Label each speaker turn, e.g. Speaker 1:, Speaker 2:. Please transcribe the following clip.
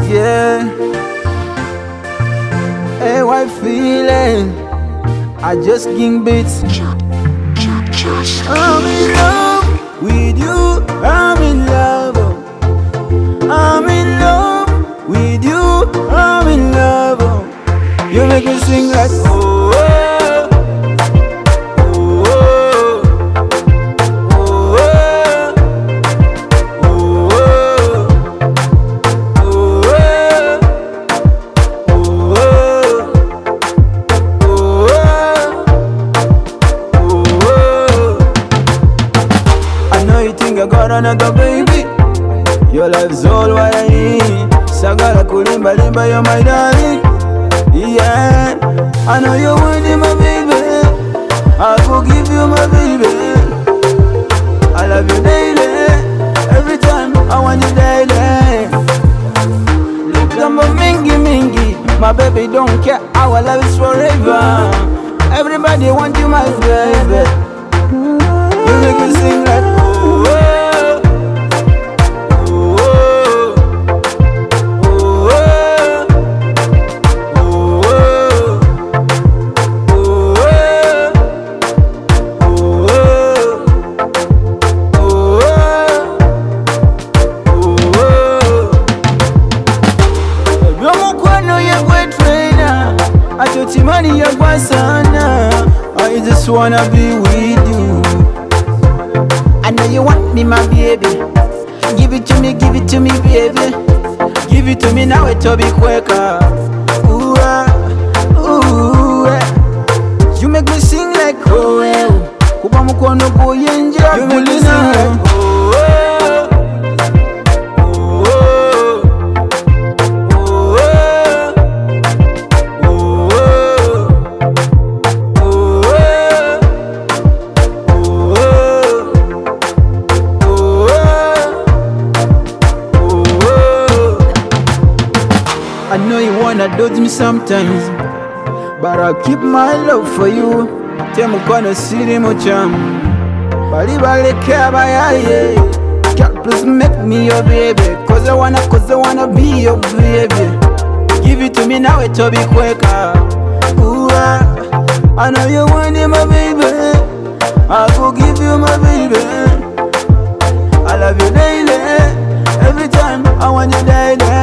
Speaker 1: Yeah. Hey, what feeling? I just king beats. I'm in love with you. I'm in love. I'm in love with you. I'm in love. You make me sing like oh, oh, oh, oh, oh, I know you think I got another baby. Your life's all what I need. Sagala kulimba limba, you're my darling. Yeah, I know you want it, my baby. I will give you my baby. I love you daily. Every time I want you daily. Look at my mingy mingy. My baby don't care. Our love is forever. Everybody want you, my baby. You make me sing like oh, oh. Money ya kwa sana, I just wanna be with you. I know you want me, my baby. Give it to me, baby. Give it to me now, it'll be quicker. Ooh, ooh, you make me sing like oh, kuba mukono kuyenja. You make me sing like oh. I know you wanna dote me sometimes, but I'll keep my love for you. Tell me gonna see them cham. Bali bali care bayaye. Girl, please make me your baby. Cause I wanna be your baby. Give it to me now, it'll be quicker. Ooh, I know you want it, my baby. I will give you my baby. I love you daily. Every time I want you daily.